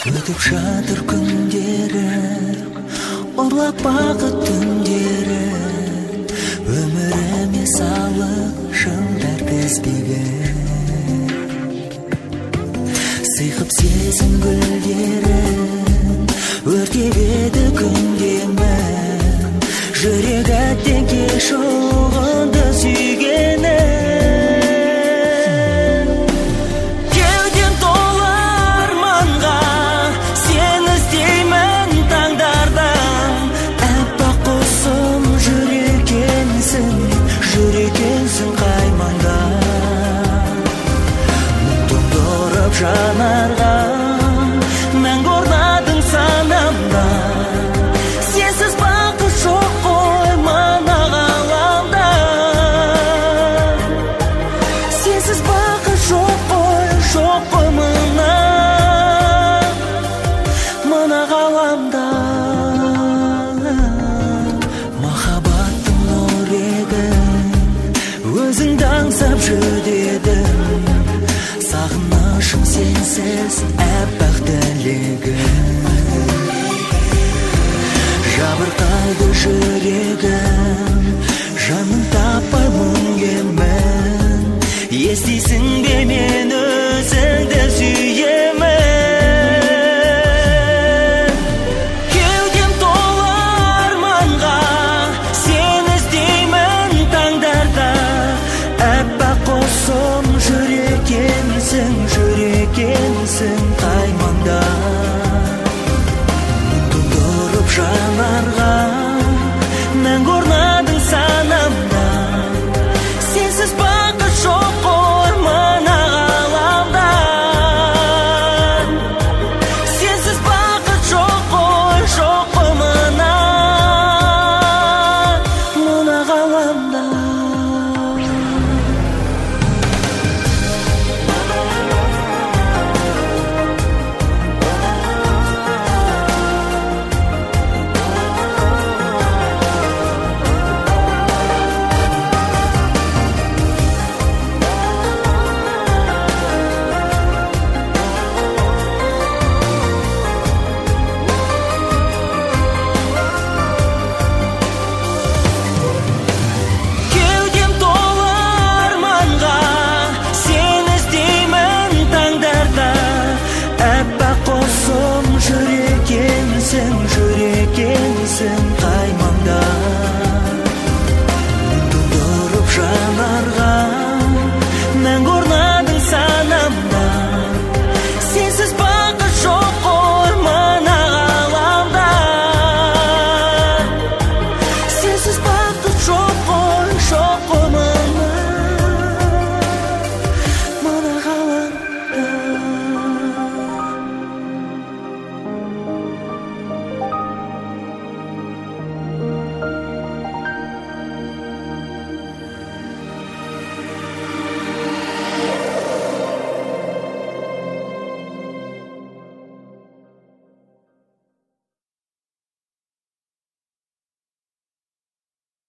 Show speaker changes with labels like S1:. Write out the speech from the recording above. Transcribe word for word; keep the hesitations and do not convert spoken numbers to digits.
S1: Өтіп жатыр күндерім, ұрлап бақыт түндерім, өміріме салып жылдар тізбегін. Сыйқып сезім гүлдерін, өртеп еді күндемін, жүрек әттен кеш ұғынды сүйгенім. Жанарға мәңгі орнадың санамда, сенсіз бақыт жоқ қой мына ғаламда. Сенсіз бақыт жоқ қой, жоқ қой мына мына ғаламда. Махаббаттың нұрегін өзіңді аңсап жүдедім, сағынышым сенсіз әппақ тілегім. Жабырқайды жүрегім, жанын таппай мұңемін, естисің бе мен өзіңді сүйемін. Кеудем толы арманға, сені іздеймін таңдарда, әппақ құсым жүрек емсің.